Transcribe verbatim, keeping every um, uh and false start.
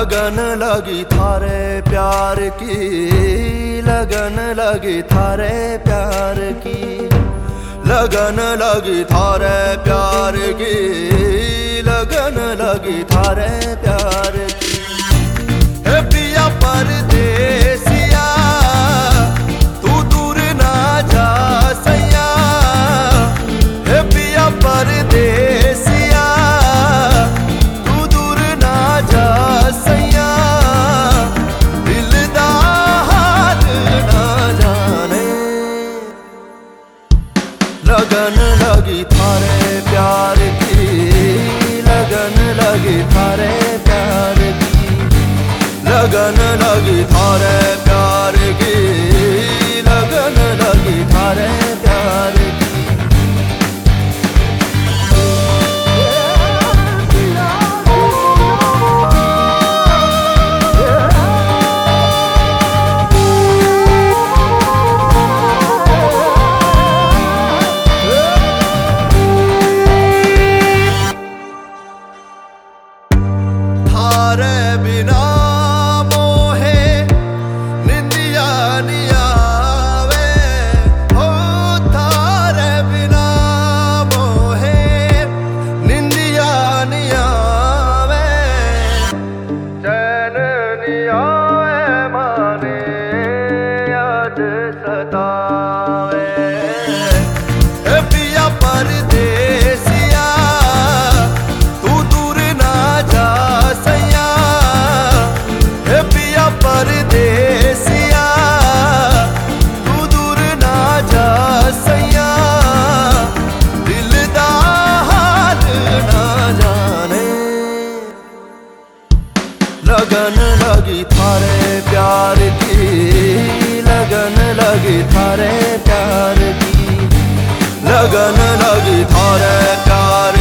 लगन लगी थारे प्यार की, लगन लगी थारे प्यार की, लगन लगी थारे प्यार की, लगन लगी थारे प्यार की। हे पिया परदेसिया तू दूर ना जा सैया, हे पिया परदेसिया तू दूर ना जा सैया, दिल दा हाल ना जाने। लगन लगी थारे प्यार की, लगन लगी थारे प्यार की, लगन लगी थारे प्यार की, लगन लगी थारे प्यार की। थारे बिना मोहे निंदिया नहीं आवे, हो थारे बिना मोहे निंदिया नहीं आवे, चैन नहीं आवे माने याद सतावे। हे पिया परदेसिया तू दूर ना जा सैया, हे पिया परदेसिया तू दूर ना जा सैया, दिल दा हाल ना जाने। लगन लगी थारे प्यार की, लगन लगी थारे प्यार की, लगन लगी थारे प्यार